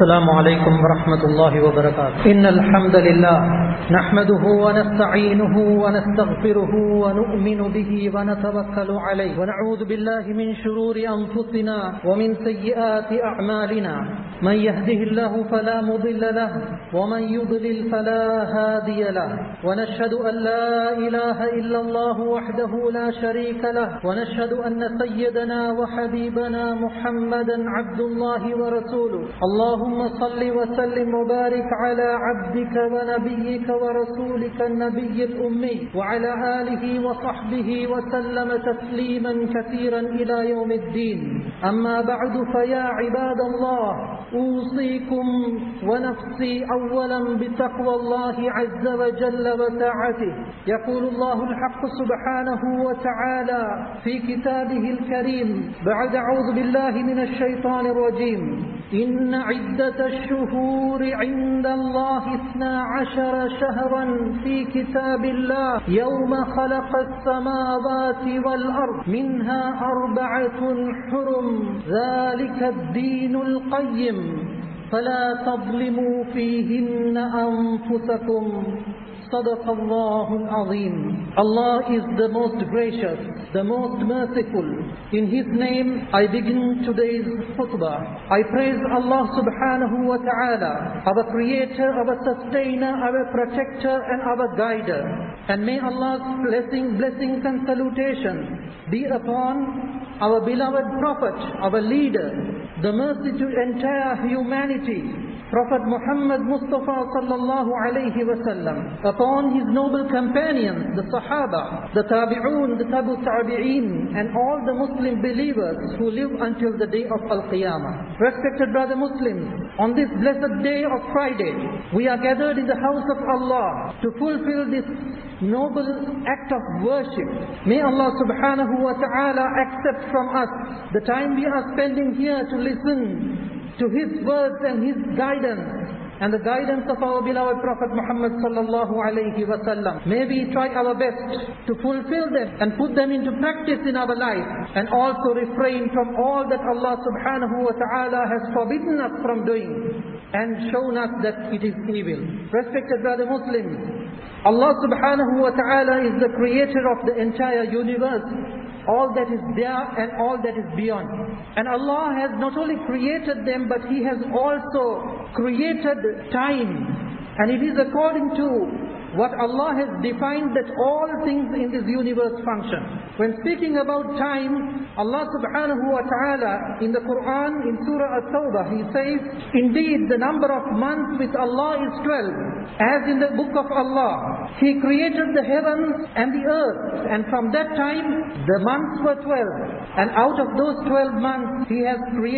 السلام عليكم ورحمة الله وبركاته. إن الحمد لله نحمده ونستعينه ونستغفره ونؤمن به ونتوكل عليه ونعوذ بالله من شرور أنفسنا ومن سيئات أعمالنا. من يهده الله فلا مضل له ومن يضلل فلا هادي له. ونشهد أن لا إله إلا الله وحده لا شريك له. ونشهد أن سيدنا وحبيبنا محمدا عبد الله ورسوله. اللهم صل وسلم وبارك على عبدك ونبيك ورسولك النبي الأمي وعلى آله وصحبه وسلم تسليما كثيرا إلى يوم الدين. أما بعد فيا عباد الله، أوصيكم ونفسي أولا بتقوى الله عز وجل وطاعته. يقول الله الحق سبحانه وتعالى في كتابه الكريم بعد أعوذ بالله من الشيطان الرجيم: إن عدة الشهور عند الله 12 شهرا في كتاب الله يوم خلق السماوات والأرض منها 4 حرم ذلك الدين القيم فلا تظلموا فيهن أنفسكم. صدق الله العظيم. Allah is the most gracious, the most merciful. In His name I begin today's khutbah. I praise Allah subhanahu wa ta'ala, our creator, our sustainer, our protector and our guider. And may Allah's blessings and salutations be upon our beloved Prophet, our leader, the mercy to entire humanity, Prophet Muhammad Mustafa sallallahu alayhi wa sallam, upon his noble companions, the Sahaba, the Tabi'un, the Tabu Tabi'in, and all the Muslim believers who live until the day of Al-Qiyamah. Respected brother Muslims, on this blessed day of Friday, we are gathered in the house of Allah to fulfill this noble act of worship. May Allah subhanahu wa ta'ala accept from us the time we are spending here to listen to His words and His guidance and the guidance of our beloved Prophet Muhammad sallallahu alayhi wa sallam. May we try our best to fulfill them and put them into practice in our life, and also refrain from all that Allah subhanahu wa ta'ala has forbidden us from doing and shown us that it is evil. Respected brother Muslims, Allah subhanahu wa ta'ala is the creator of the entire universe, all that is there and all that is beyond. And Allah has not only created them, but He has also created time. And it is according to what Allah has defined that all things in this universe function. When speaking about time, Allah subhanahu wa ta'ala in the Quran, in Surah At-Tawbah, He says, indeed the number of months with Allah is 12, as in the book of Allah. He created the heavens and the earth, and from that time the months were 12. And out of those 12 months He has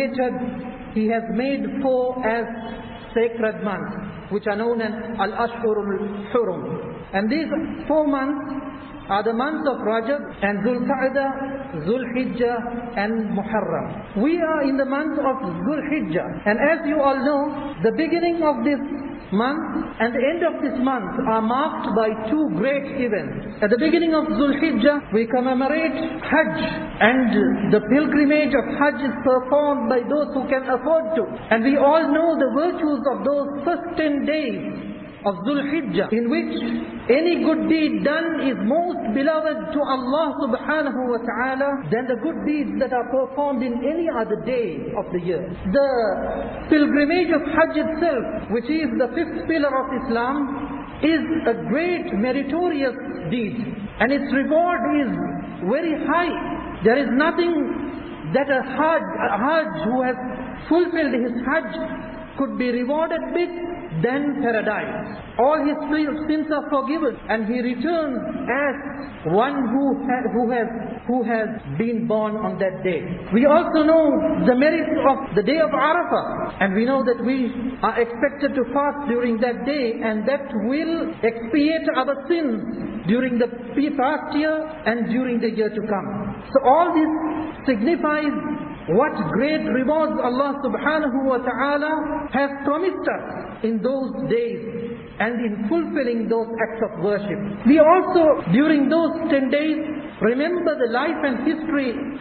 made 4 as sacred months, which are known as Al-Ashhurul Hurum. And these 4 months are the months of Rajab and Dhul-Qa'dah, Dhul-Hijjah and Muharram. We are in the month of Dhul-Hijjah, and as you all know, the beginning of this month and the end of this month are marked by 2 great events. At the beginning of Dhul-Hijjah, we commemorate Hajj, and the pilgrimage of Hajj is performed by those who can afford to. And we all know the virtues of those first 10 days of Dhul-Hijjah, in which any good deed done is most beloved to Allah subhanahu wa ta'ala than the good deeds that are performed in any other day of the year. The pilgrimage of Hajj itself, which is the 5th pillar of Islam, is a great meritorious deed, and its reward is very high. There is nothing that a Hajj who has fulfilled his Hajj could be rewarded with than paradise. All his sins are forgiven, and he returns as one who has been born on that day. We also know the merits of the day of Arafah, and we know that we are expected to fast during that day, and that will expiate our sins during the past year and during the year to come. So all this signifies what great rewards Allah subhanahu wa ta'ala has promised us in those days and in fulfilling those acts of worship. We also, during those 10 days, remember the life and history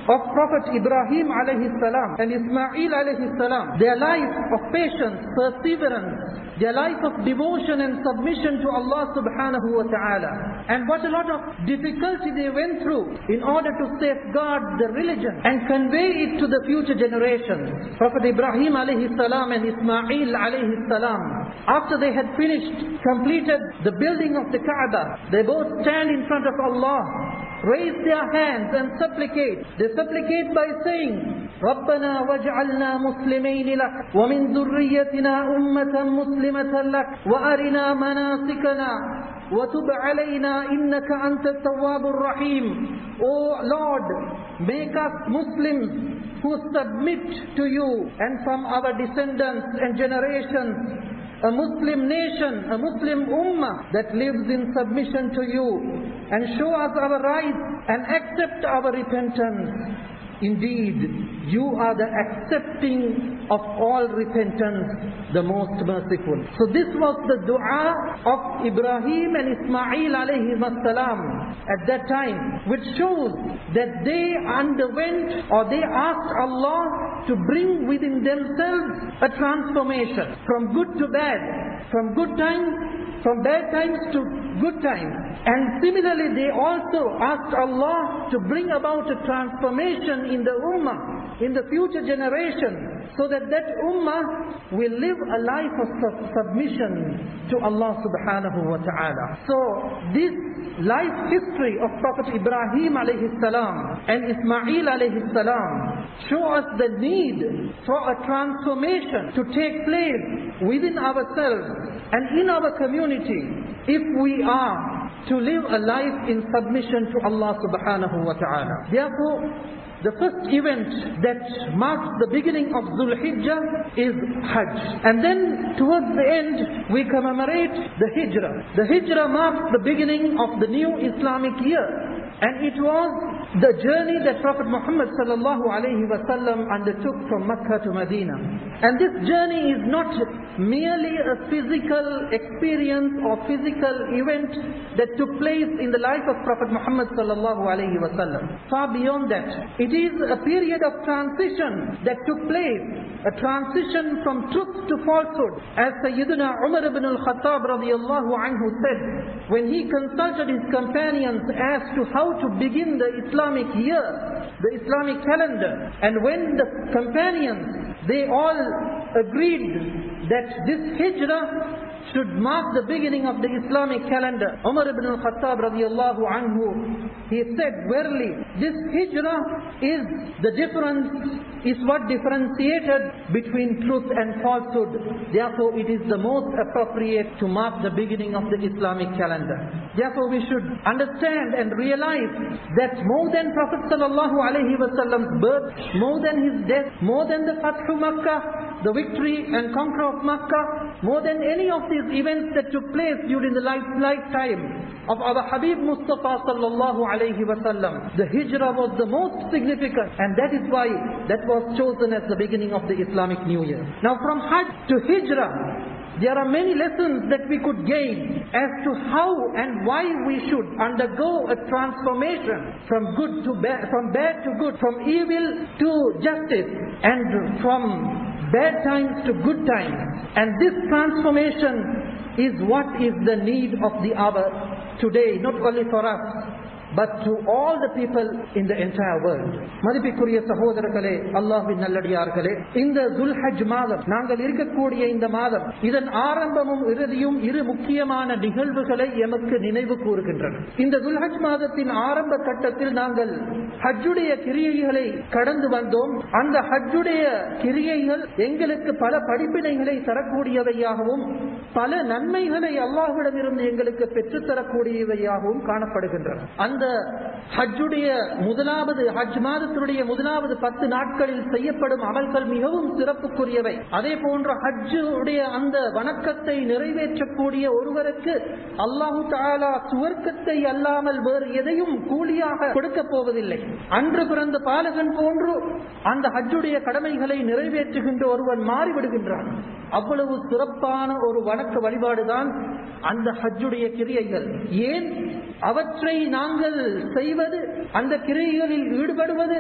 of Prophet Ibrahim alayhi salam and Ismail alayhi salam, their life of patience, perseverance, their life of devotion and submission to Allah subhanahu wa ta'ala, and what a lot of difficulty they went through in order to safeguard the religion and convey it to the future generations. Prophet Ibrahim alayhi salam and Ismail alayhi salam, after they had completed the building of the Kaaba, they both stand in front of Allah, raise their hands and supplicate. They supplicate by saying, رَبَّنَا وَاجْعَلْنَا مُسْلِمَيْنِ لَكَ وَمِنْ ذُرِّيَّتِنَا أُمَّةً مُسْلِمَةً لَكَ وَأَرِنَا مَنَاسِكَنَا وَتُبْ عَلَيْنَا إِنَّكَ أَنْتَ التَّوَّابُ الرَّحِيمُ. O Lord, make us Muslims who submit to you, and from our descendants and generations a Muslim nation, a Muslim ummah that lives in submission to you, and show us our rights and accept our repentance. Indeed, you are the accepting of all repentance, the most merciful. So this was the dua of Ibrahim and Ismail alayhi salam at that time, which shows that they underwent, or they asked Allah to bring within themselves a transformation from good to bad, from good times, from bad times to good times. And similarly, they also asked Allah to bring about a transformation in the ummah, in the future generation, so that that ummah will live a life of submission to Allah subhanahu wa ta'ala. So this life history of Prophet Ibrahim alayhi salam and Ismail alayhi salam show us the need for a transformation to take place within ourselves and in our community if we are to live a life in submission to Allah subhanahu wa ta'ala. Therefore, the first event that marks the beginning of Dhul Hijjah is Hajj. And then towards the end, we commemorate the Hijrah. The Hijrah marks the beginning of the new Islamic year. And it was the journey that Prophet Muhammad sallallahu alayhi wa sallam undertook from Makkah to Medina. And this journey is not merely a physical experience or physical event that took place in the life of Prophet Muhammad sallallahu alayhi wa sallam. Far beyond that, it is a period of transition that took place, a transition from truth to falsehood. As Sayyidina Umar ibn al-Khattab radiyallahu anhu said, when he consulted his companions as to how to begin the Islamic year, the Islamic calendar, and when the companions, they all agreed that this Hijrah should mark the beginning of the Islamic calendar, Umar ibn al-Khattab radiyallahu anhu, he said, verily, this Hijrah is the difference, is what differentiated between truth and falsehood. Therefore, it is the most appropriate to mark the beginning of the Islamic calendar. Therefore, we should understand and realize that more than Prophet sallallahu alaihi wasallam's birth, more than his death, more than the Fathu Makkah, the victory and conquer of Makkah, more than any of these events that took place during the lifetime of our Habib Mustafa sallallahu alaihi wasallam, the Hijrah was the most significant, and that is why that was chosen as the beginning of the Islamic New Year. Now, from Hajj to Hijrah, there are many lessons that we could gain as to how and why we should undergo a transformation from good to bad, from bad to good, from evil to justice, and from bad times to good times. And this transformation is what is the need of the hour today, not only for us, but to all the people in the entire world. மதிப்பிற்குரிய சகோதரர்களே, அல்லாஹ்வின் நல்லடியார்களே, இந்த துல்ஹஜ் மாதம், நாங்கள் இருக்கக்கூடிய இந்த மாதம், இதன் ஆரம்பமும் இறுதியும் இரு முக்கியமான நிகழ்வுகளை எமக்கு நினைவு கூறுகின்றன. இந்த துல்ஹஜ் மாதத்தின் ஆரம்ப கட்டத்தில் நாங்கள் ஹஜ்ஜுடைய கிரியைகளை கடந்து வந்தோம். அந்த ஹஜ்ஜுடைய கிரியைகள் எங்களுக்கு பல படிப்பினைகளை தரக்கூடியவையாகவும் பல நன்மைகளை அல்லாஹ்விடமிருந்து எங்களுக்கு பெற்றுத்தரக்கூடியவையாகவும் காணப்படுகின்றன. அந்த ஹஜ்ஜுடைய முதலாவது ஹஜ் மாதத்தினுடைய முதலாவது 10 நாட்களில் செய்யப்படும் அமல்கள் மிகவும் சிறப்புக்குரியவை. அதே போன்ற ஹஜ்ஜுடைய அந்த வணக்கத்தை நிறைவேற்றக்கூடிய ஒருவருக்கு அல்லாஹு தஆலா சுவர்க்கத்தை அல்லாமல் வேறு எதையும் கூலியாக கொடுக்க போவதில்லை. அன்று பிறந்த பாலகன் போன்று அந்த ஹஜ்ஜுடைய கடமைகளை நிறைவேற்றுகின்ற ஒருவன் மாறிவிடுகின்றான். அவ்வளவு சிறப்பான ஒரு வணக்க வழிபாடுதான் அந்த ஹஜ்ஜுடைய கிரியைகள். ஏன் அவற்றை நாங்கள் செய்வது, அந்த கிரியைகளில் ஈடுபடுவது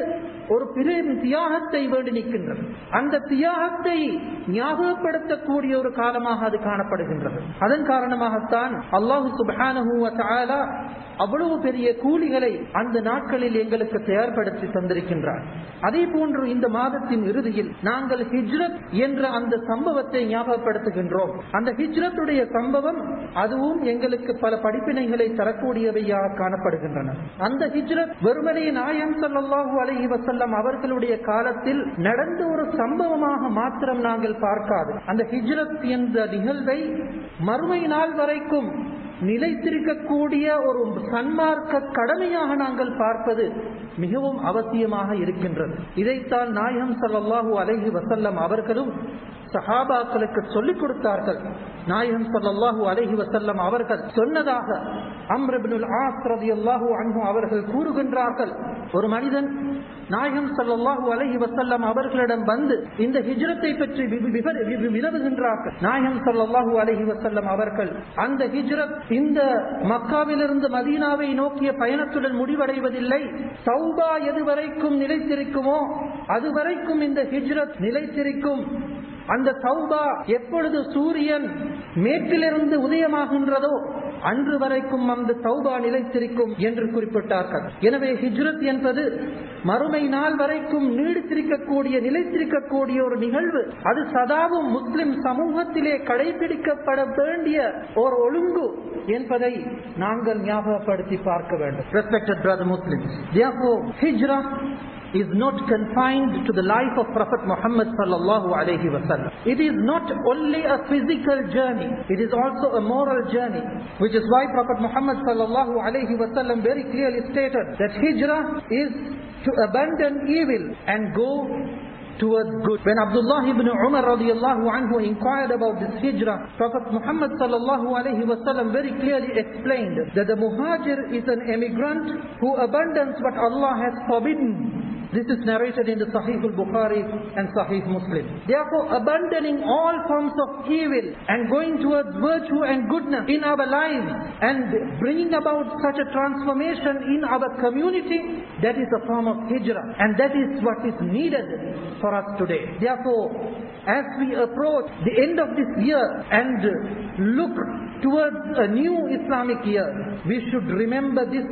ஒரு பெரும் தியாகத்தை வேண்டி நிற்கின்றது. அந்த தியாகத்தை ஞாபகப்படுத்தக்கூடிய ஒரு காலமாக அது காணப்படுகின்றது. அதன் காரணமாகத்தான் அல்லாஹ் சுப்ஹானஹு வ தஆலா அவ்வளவு பெரிய கூலிகளை அந்த நாட்களில் எங்களுக்கு தயார்படுத்தி தந்திருக்கின்றார். அதே போன்று இந்த மாதத்தின் இறுதியில் நாங்கள் ஹிஜ்ரத் என்ற அந்த சம்பவத்தை ஞாபகப்படுத்துகின்றோம். அந்த ஹிஜ்ரத்துடைய சம்பவம் அதுவும் எங்களுக்கு பல படிப்பினைகளை தரக்கூடியவையாக காணப்படுகின்றன. அந்த ஹிஜ்ரத் வெறுமனே நாயகம் ஸல்லல்லாஹு அலைஹி வஸல்லம் அவர்களுடைய காலத்தில் நடந்த ஒரு சம்பவமாக மாத்திரம் நாங்கள் பார்க்காது. அந்த ஹிஜ்ரத் என்ற நிகழ்வை மறுமை நாள் வரைக்கும் நிலைத்திருக்கக்கூடிய ஒரு சன்மார்க்க கடமையாக நாங்கள் பார்ப்பது மிகவும் அவசியமாக இருக்கின்றது. இதைத்தான் நாயகம் ஸல்லல்லாஹு அலைஹி வஸல்லம் அவர்களும் சஹாபாக்களுக்கு சொல்லிக் கொடுத்தார்கள். நாயகம் ஸல்லல்லாஹு அலைஹி வஸல்லம் அவர்கள் சொன்னதாக அம்ர் இப்னுல் ஆஸ் ரலியல்லாஹு அன்ஹு அவர்கள் கூறுகின்றார்கள், ஒரு மனிதன் நாயகம் ஸல்லல்லாஹு அலைஹி வஸல்லம் அவர்களிடம் வந்து இந்த ஹிஜ்ரத்தை பற்றி வினவுகின்றார்கள். நாயகம் ஸல்லல்லாஹு அலைஹி வஸல்லம் அவர்கள் அந்த ஹிஜ்ரத் இந்த மக்காவிலிருந்து மதீனாவை நோக்கிய பயணத்துடன் முடிவடைவதில்லை, தௌபா எதுவரைக்கும் நிலைத்திருக்குமோ அதுவரைக்கும் இந்த ஹிஜ்ரத் நிலைத்திருக்கும். அந்த தௌபா எப்பொழுது சூரியன் மேற்கிலிருந்து உதயமாகின்றதோ அன்று வரைக்கும் அந்த தௌபா நிலைத்திருக்கும் என்று குறிப்பிட்டார்கள். எனவே ஹிஜ்ரத் என்பது மறுமை நாள் வரைக்கும் நீடித்திருக்கக்கூடிய நிலைத்திருக்கக்கூடிய ஒரு நிகழ்வு. அது சதாவும் முஸ்லிம் சமூகத்திலே கடைபிடிக்கப்பட வேண்டிய ஒரு ஒழுங்கு என்பதை நாங்கள் ஞாபகப்படுத்தி பார்க்க வேண்டும். Respected brother Muslims, therefore hijrah is not confined to the life of Prophet Muhammad sallallahu alaihi wasallam. It is not only a physical journey, it is also a moral journey, which is why Prophet Muhammad sallallahu alaihi wasallam very clearly stated that hijrah is to abandon evil and go towards good. When Abdullah ibn Umar radiyallahu anhu inquired about this hijrah, Prophet Muhammad sallallahu alaihi wasallam very clearly explained that the muhajir is an emigrant who abandons what Allah has forbidden. This is narrated in the Sahih al-Bukhari and Sahih Muslim. Therefore, abandoning all forms of evil and going towards virtue and goodness in our lives and bringing about such a transformation in our community, that is a form of hijrah, and that is what is needed for us today. Therefore, as we approach the end of this year and look towards a new Islamic year, we should remember this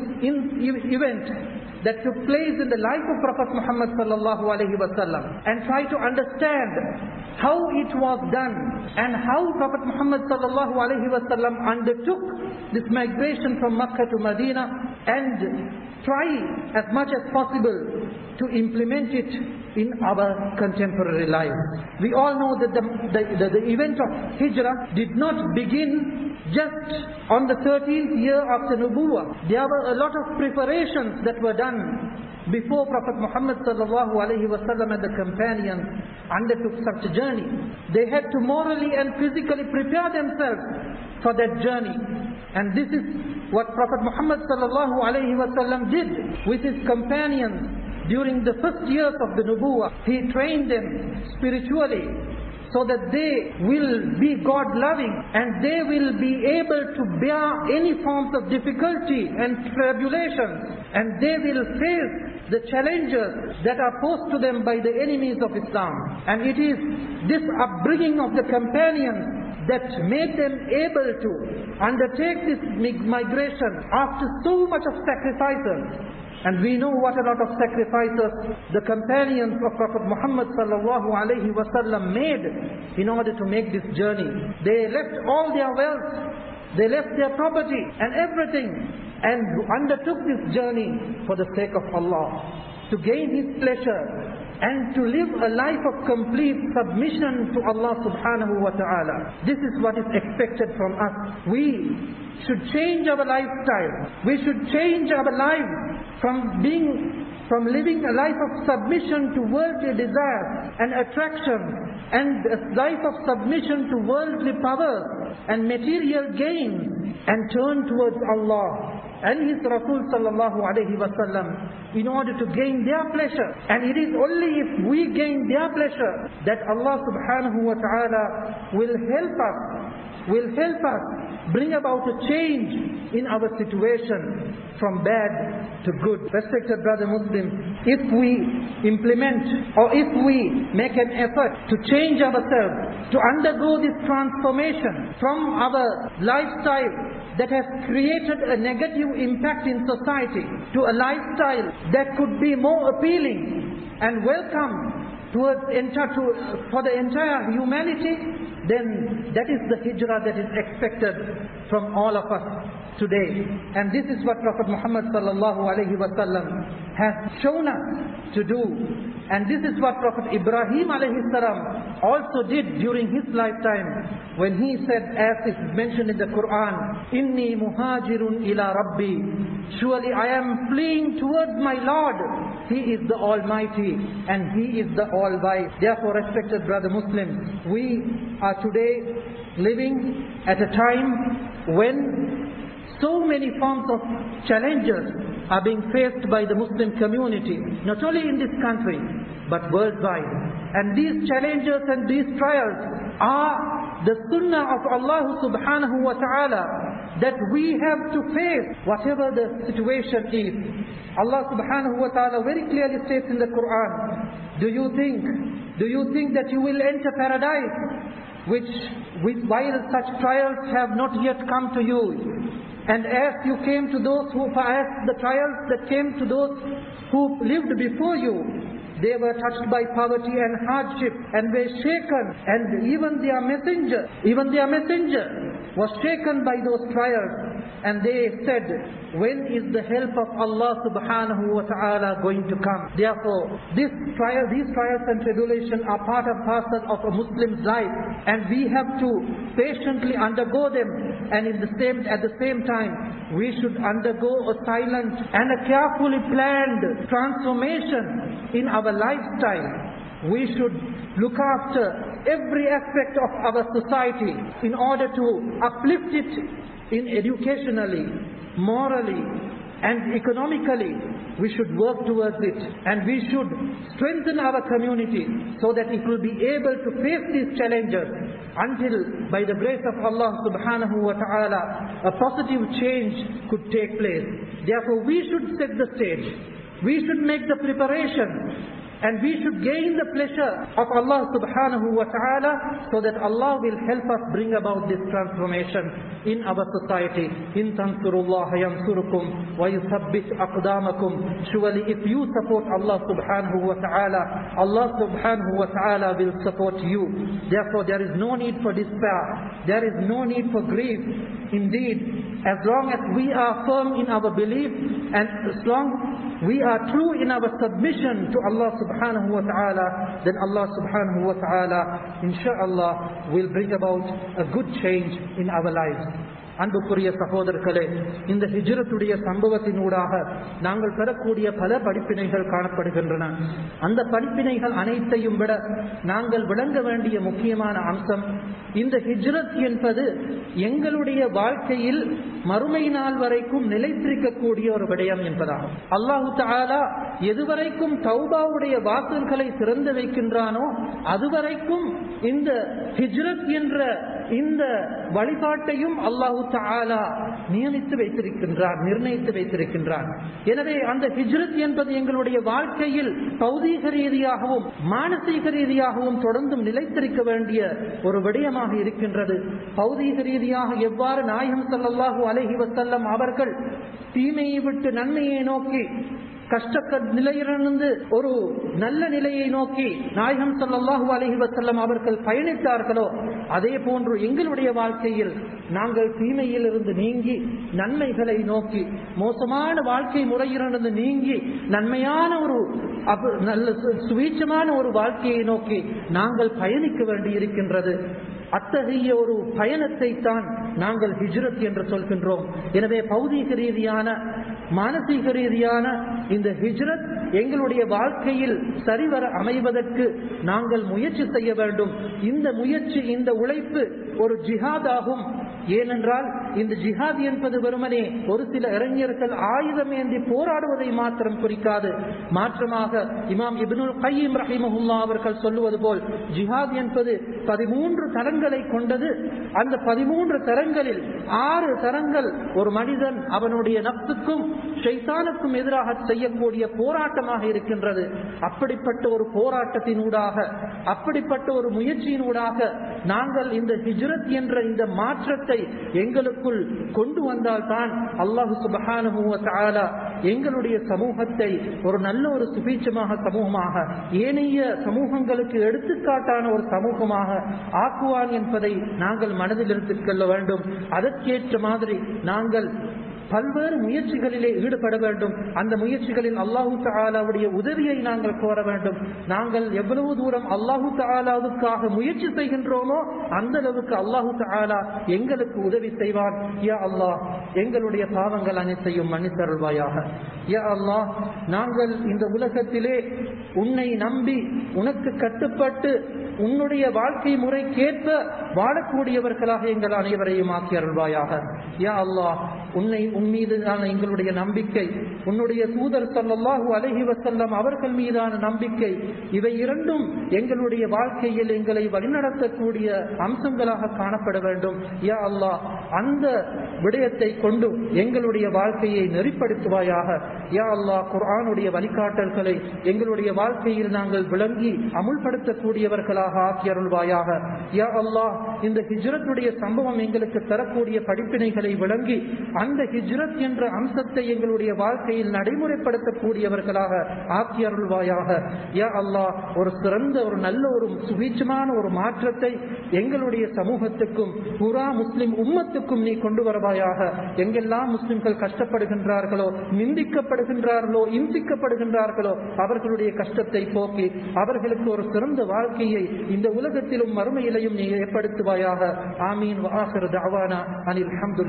event that took place in the life of Prophet Muhammad sallallahu alaihi wasallam and try to understand how it was done and how Prophet Muhammad sallallahu alaihi wasallam undertook this migration from Makkah to Medina, and try as much as possible to implement it in our contemporary life. We all know that the event of Hijrah did not begin just on the 13th year after Nubuwwah. There were a lot of preparations that were done before Prophet Muhammad sallallahu alaihi wasallam and the companions undertook such a journey. They had to morally and physically prepare themselves for that journey. And this is what Prophet Muhammad sallallahu alaihi wasallam did with his companions during the first years of the Nubuwwah. He trained them spiritually so that they will be God-loving and they will be able to bear any forms of difficulty and tribulations, and they will face the challenges that are posed to them by the enemies of Islam. And it is this upbringing of the companions that made them able to undertake this migration after so much of sacrifices. And we know what a lot of sacrifices the companions of Prophet Muhammad sallallahu alaihi wasallam made in order to make this journey. They left all their wealth, they left their property and everything, and undertook this journey for the sake of Allah, to gain His pleasure and to live a life of complete submission to Allah subhanahu wa ta'ala. This is what is expected from us. We should change our lifestyle. We should change our lives from living a life of submission to worldly desires and attractions, and a life of submission to worldly powers and material gains, and turn towards Allah and His Rasul sallallahu alaihi wasallam in order to gain their pleasure. And it is only if we gain their pleasure that Allah subhanahu wa ta'ala will help us bring about a change in our situation from bad to good. Respected brother Muslims, if we implement or if we make an effort to change ourselves, to undergo this transformation from our lifestyle that has created a negative impact in society to a lifestyle that could be more appealing and welcome for the entire humanity, then that is the hijrah that is expected from all of us today. And this is what Prophet Muhammad sallallahu alaihi wasallam has shown us to do. And this is what Prophet Ibrahim alayhi salam also did during his lifetime, when he said, as is mentioned in the Quran, Inni muhajirun ila Rabbi, surely I am fleeing towards my Lord. He is the Almighty and He is the All-Wise. Therefore, respected brother Muslims, we are today living at a time when so many forms of challenges are being faced by the Muslim community, not only in this country, but worldwide. And these challenges and these trials are the sunnah of Allah subhanahu wa ta'ala, that we have to face whatever the situation is. Allah subhanahu wa ta'ala very clearly states in the Quran, do you think that you will enter paradise while such trials have not yet come to you? And as the trials that came to those who lived before you, they were touched by poverty and hardship and were shaken, and even their messenger was shaken by those trials. And they said, when is the help of Allah subhanahu wa ta'ala going to come? Therefore, these trials and tribulations are part and parcel of a Muslim's life, and we have to patiently undergo them. And at the same time, we should undergo a silent and a carefully planned transformation in our lifestyle. We should look after every aspect of our society in order to uplift it educationally, morally, and economically. We should work towards it, and we should strengthen our community so that it will be able to face these challenges until, by the grace of Allah subhanahu wa ta'ala, a positive change could take place. Therefore, we should set the stage. We should make the preparation. And we should gain the pleasure of Allah subhanahu wa ta'ala, so that Allah will help us bring about this transformation in our society. In tansurullaha yansurukum wa yuthabbit aqdamakum. Surely if you support Allah subhanahu wa ta'ala, Allah subhanahu wa ta'ala will support you. Therefore, there is no need for despair. There is no need for grief. Indeed, as long as we are firm in our belief, and as long we are true in our submission to Allah subhanahu wa ta'ala, then Allah subhanahu wa ta'ala, insha'Allah, will bring about a good change in our lives. அன்புக்குரிய சகோதரர்களே, இந்த ஹிஜ்ரத்துடைய சம்பவத்தினூடாக நாங்கள் பெறக்கூடிய பல படிப்பினைகள் காணப்படுகின்றன. அந்த படிப்பினைகள் அனைத்தையும் விட நாங்கள் விளங்க வேண்டிய முக்கியமான அம்சம், இந்த ஹிஜ்ரத் என்பது எங்களுடைய வாழ்க்கையில் மறுமை நாள் வரைக்கும் நிலைத்திருக்கக்கூடிய ஒரு விடயம் என்பதாகும். அல்லாஹு தஆலா எதுவரைக்கும் தௌபாவுடைய வாசல்களை திறந்து வைக்கின்றானோ அதுவரைக்கும் இந்த ஹிஜ்ரத் என்ற இந்த வழிபாட்டையும் அல்லாஹு தஆலா நியமித்து வைத்திருக்கின்றார், நிர்ணயித்து வைத்திருக்கின்றார். எனவே அந்த ஹிஜ்ரத் என்பது எங்களுடைய வாழ்க்கையில் பௌதீக ரீதியாகவும் மானசீக ரீதியாகவும் தொடர்ந்தும் நிலைத்திருக்க வேண்டிய ஒரு விடயமாக இருக்கின்றது. பௌதீக ரீதியாக எவ்வாறு நாயகம் ஸல்லல்லாஹு அலைஹி வஸல்லம் அவர்கள் தீமையை விட்டு நன்மையை நோக்கி, கஷ்ட நிலையிலிருந்து ஒரு நல்ல நிலையை நோக்கி நாயகம் ஸல்லல்லாஹு அலைஹி வஸல்லம் அவர்கள் பயணித்தார்களோ, அதே போன்று எங்களுடைய வாழ்க்கையில் நாங்கள் தீமையிலிருந்து நீங்கி நன்மைகளை நோக்கி, மோசமான வாழ்க்கை முறையிலிருந்து நீங்கி நன்மையான ஒரு நல்ல சுவீட்சமான ஒரு வாழ்க்கையை நோக்கி நாங்கள் பயணிக்க வேண்டி இருக்கின்றது. அத்தகைய ஒரு பயணத்தை தான் நாங்கள் ஹிஜ்ரத் என்று சொல்கின்றோம். எனவே பௌதீக ரீதியான மானசீக ரீதியான இந்த ஹிஜ்ரத் எங்களுடைய வாழ்க்கையில் சரிவர அமைவதற்கு நாங்கள் முயற்சி செய்ய வேண்டும். இந்த முயற்சி, இந்த உழைப்பு ஒரு ஜிஹாதாகும், ஏனென்றால் இந்த ஜிஹாத் என்பது வெறுமனே ஒரு சில இளைஞர்கள் ஆயுதம் ஏந்தி போராடுவதை மாத்திரம் குறிக்காது. மாற்றமாக இமாம் இப்னுல் கையிம் ரஹிமஹுல்லாஹ் அவர்கள் சொல்லுவது போல் ஜிஹாத் என்பது 13 தரங்களை கொண்டது. அந்த 13 தரங்களில் 6 தரங்கள் ஒரு மனிதன் அவனுடைய நப்சுக்கும் ஷைத்தானுக்கும் எதிராக செய்யக்கூடிய போராட்டமாக இருக்கின்றது. அப்படிப்பட்ட ஒரு போராட்டத்தினூடாக, அப்படிப்பட்ட ஒரு முயற்சியினூடாக நாங்கள் இந்த ஹிஜ்ரத் என்ற இந்த மாற்றத்தை எங்களுக்குள் கொண்டு வந்தால்தான் அல்லாஹ் சுப்ஹானஹு வ தஆலா எங்களுடைய சமூகத்தை ஒரு நல்ல ஒரு சுபீட்சமாக சமூகமாக, ஏனைய சமூகங்களுக்கு எடுத்துக்காட்டான ஒரு சமூகமாக ஆக்குவான் என்பதை நாங்கள் மனதில் எடுத்துக் கொள்ள வேண்டும். அதற்கேற்ற மாதிரி நாங்கள் பல்வேறு முயற்சிகளிலே ஈடுபட வேண்டும். அந்த முயற்சிகளில் அல்லாஹு தஆலாவுடைய உதவியை நாங்கள் கோர வேண்டும். நாங்கள் எவ்வளவு தூரம் அல்லாஹு தஆலாவுக்காக முயற்சி செய்கின்றோமோ அந்த அளவுக்கு அல்லாஹு தஆலா எங்களுக்கு உதவி செய்வார். யா அல்லாஹ், எங்களுடைய பாவங்கள் அனைத்தையும் மன்னித்தருள்வாயாக. யா அல்லாஹ், நாங்கள் இந்த உலகத்திலே உன்னை நம்பி உனக்கு கட்டுப்பட்டு உன்னுடைய வாழ்க்கை முறைக்கேற்ப வாழக்கூடியவர்களாக எங்கள் அனைவரையும் ஆக்கி அருள்வாயாக. யா அல்லாஹ், உன் மீதான எங்களுடைய நம்பிக்கை, உன்னுடைய தூதர் ஸல்லல்லாஹு அலைஹி வஸல்லம் அவர்கள் மீதான நம்பிக்கை, இவை இரண்டும் எங்களுடைய வாழ்க்கையில் எங்களை வழிநடத்தக்கூடிய அம்சங்களாக காணப்பட வேண்டும். யா அல்லாஹ், அந்த விடயத்தை கொண்டு எங்களுடைய வாழ்க்கையை நெறிப்படுத்துவாயாக. யா அல்லாஹ், குர்ஆனுடைய வழிகாட்டல்களை எங்களுடைய வாழ்க்கையில் நாங்கள் விளங்கி அமுல்படுத்தக்கூடியவர்களாக ஆக்கி அருள்வாயாக. யா அல்லாஹ், இந்த ஹிஜ்ரத்துடைய சம்பவம் எங்களுக்கு தரக்கூடிய படிப்பினைகளை விளங்கி அந்த ஹிஜ்ரத் என்ற அம்சத்தை எங்களுடைய வாழ்க்கையில் நடைமுறைப்படுத்தக்கூடியவர்களாக ஆக்கி அருள்வாயாக. யா அல்லாஹ், ஒரு சிறந்த ஒரு நல்ல ஒரு சுபீட்சமான ஒரு மாற்றத்தை எங்களுடைய சமூகத்துக்கும் புரா முஸ்லிம் உம்மத்துக்கும் நீ கொண்டு வருவாயாக. எங்கெல்லாம் முஸ்லிம்கள் கஷ்டப்படுகின்றார்களோ, நிந்திக்கப்படுகின்றார்களோ, இம்சிக்கப்படுகின்றார்களோ அவர்களுடைய கஷ்டத்தை போக்கி அவர்களுக்கு ஒரு சிறந்த வாழ்க்கையை இந்த உலகத்திலும் மறுமையிலையும் நீ ஏற்படுத்துவாயாக. ஆமீன். வ ஆகிரு தஅவானா அனில் ஹம்துலில்லாஹ்.